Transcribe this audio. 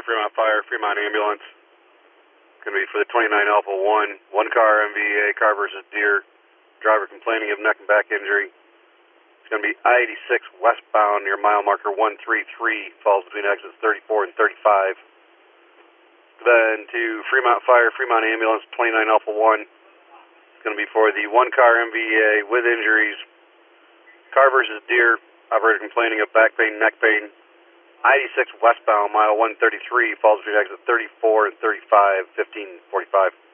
Fremont Fire, Fremont Ambulance. Going to be for the 29 Alpha 1. One car MVA, car versus deer. Driver complaining of neck and back injury. It's going to be I-86 westbound near mile marker 133. Falls between exits 34 and 35. Then to Fremont Fire, Fremont Ambulance, 29 Alpha 1. It's going to be for the one car MVA with injuries. Car versus deer. Operator complaining of back pain, neck pain. I-86 westbound, mile 133, falls between exit 34 and 35, 1545.